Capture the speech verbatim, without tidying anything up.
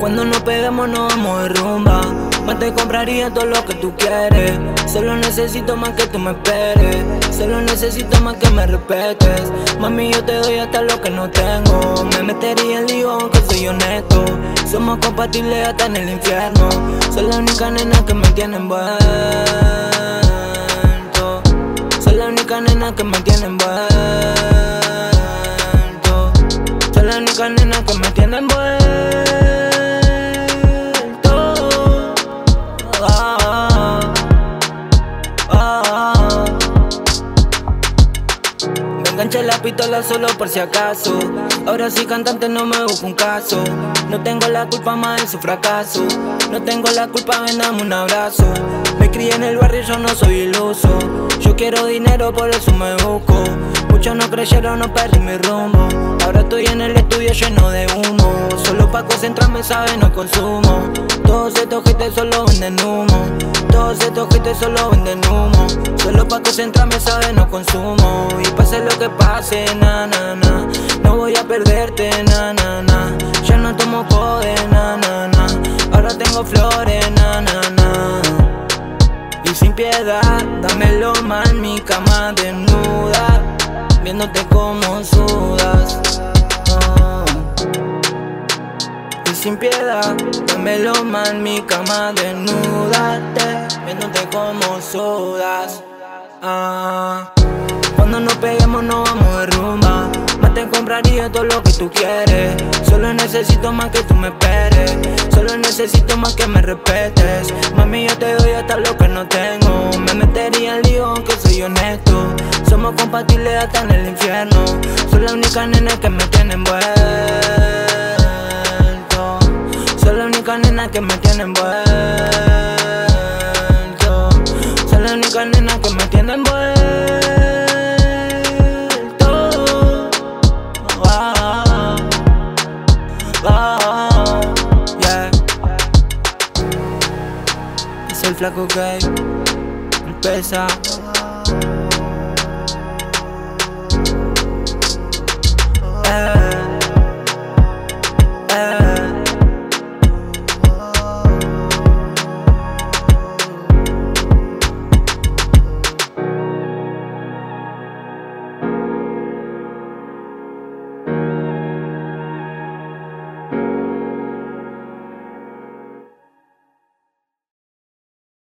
Cuando nos peguemos nos vamos de rumba. Más te compraría todo lo que tú quieres. Solo necesito más que tú me esperes. Solo necesito más que me respetes. Mami, yo te doy hasta lo que no tengo. Me metería en lío aunque soy honesto. Somos compatibles hasta en el infierno. Soy la única nena que me tiene envuelto. Soy la única nena que me tiene envuelto. Soy la única nena que me tiene envuelto. Me enganché la pistola solo por si acaso. Ahora soy cantante, no me busco un caso. No tengo la culpa más de su fracaso. No tengo la culpa, ven, dame un abrazo. Me crié en el barrio, yo no soy iluso. Yo quiero dinero, por eso me busco. Muchos no creyeron, no perdí mi rumbo. Ahora estoy en el estudio lleno de humo. Solo pa' concentrarme, sabe, no consumo. Todos estos jites solo venden humo. Todos estos jites solo venden humo. Solo pa' concentrarme, sabe, no consumo. Y pase lo que pase, na, na, na. No voy a perderte, na, na, na. Ya no tomo code, na, na, na. Ahora tengo flores, na, na, na. Y sin piedad, dámelo más en mi cama desnuda, viéndote como sudas, oh. Y sin piedad, dámelo más en mi cama desnudarte, viéndote como sudas, ah. Cuando nos peguemos nos vamos de rumba. Más te compraría todo lo que tú quieres. Solo necesito más que tú me esperes. Solo necesito más que me respetes. Mami, yo te doy hasta lo que no tengo. Me metería en lío aunque soy honesto. Somos compatibles hasta en el infierno. Soy la única nena que me tiene envuelto. Soy la única nena que me tiene envuelto. Soy la única nena que me tiene envuelto. Oh, yeah. Es el flaco gay, el pesa.